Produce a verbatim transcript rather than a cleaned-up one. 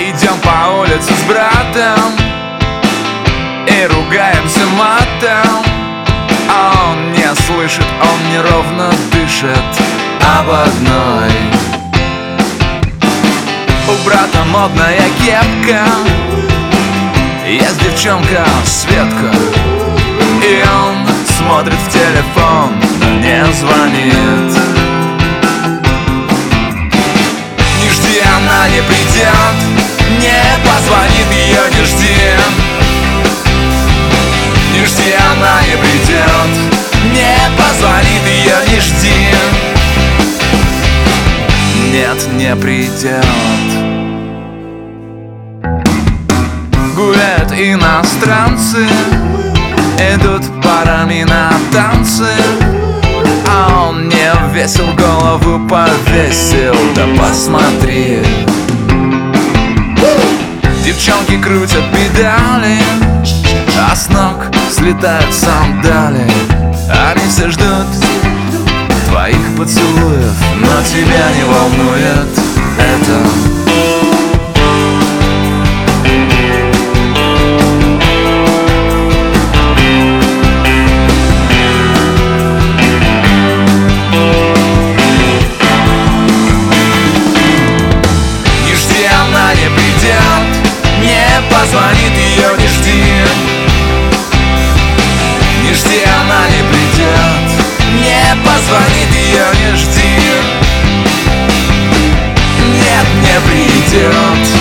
Идем по улице с братом и ругаемся матом. Он не слышит, он неровно дышит об одной. У брата модная кепка, есть девчонка Светка, и он смотрит в телефон, но не звонит. Не жди, она не придет, не позвонит, ее не жди. Не жди, она не придет, не позвонит, ее не жди. Нет, не придет. Гуляют иностранцы, идут парами на танцы, а он не весел, голову повесил. Да посмотри, девчонки крутят педали, а с ног слетают сандали. Они все ждут твоих поцелуев, но тебя не волнует это. Не жди, она не придет, не позвонит, ее не жди. Не жди, она не придет, не позвонит, ее не жди. Нет, не придет.